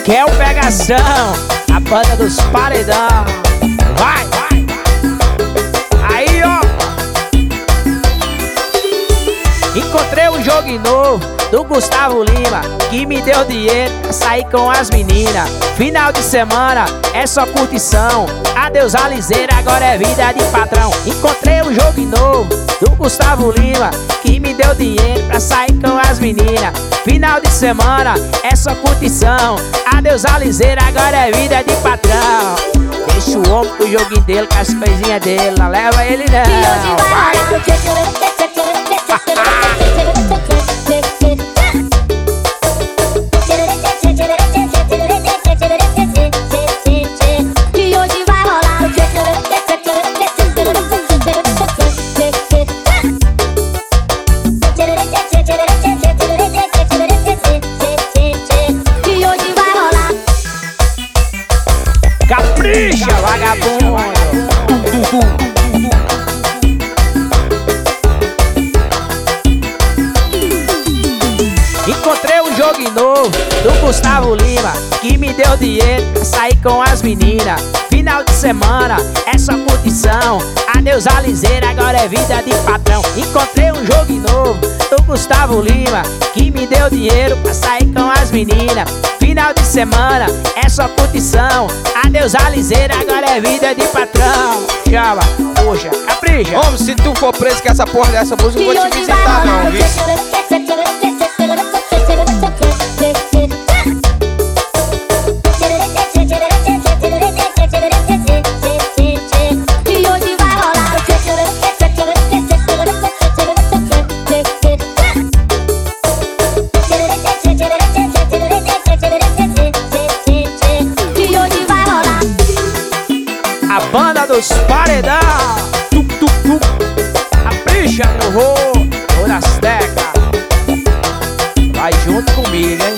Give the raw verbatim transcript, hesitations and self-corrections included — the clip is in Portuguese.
que é o Pegação, a banda dos paredão. Vai, vai. Aí, ó. Encontrei um jogo novo do Gustavo Lima, que me deu dinheiro pra sair com as meninas. Final de semana é só curtição. Adeus a liseira, agora é vida de patrão. Encontrei um jogo novo do Gustavo Lima, que me deu dinheiro pra sair com as meninas. Final de semana é só curtição. Adeus a liseira, agora é vida de patrão. Deixa o homem pro joguinho dele, com as coisinhas dele, não leva ele não. Vai. Capricha, vagabundo. Encontrei um jogo novo do Gustavo Lima, que me deu dinheiro pra sair com as meninas. Final de semana é só curtição. Adeus a liseira, agora é vida de patrão. Encontrei um jogo novo do Gustavo Lima, que me deu dinheiro pra sair com as meninas. Final de semana é só curtição. Adeus a liseira, agora é vida de patrão. Chama, puxa, capricha. Homem, se tu for preso com essa porra dessa música, eu vou te visitar não, viu? A banda dos paredão. Tuc, tuc, tuc. Capricha, meu vô. Tô nas tecas. Vai junto comigo, hein?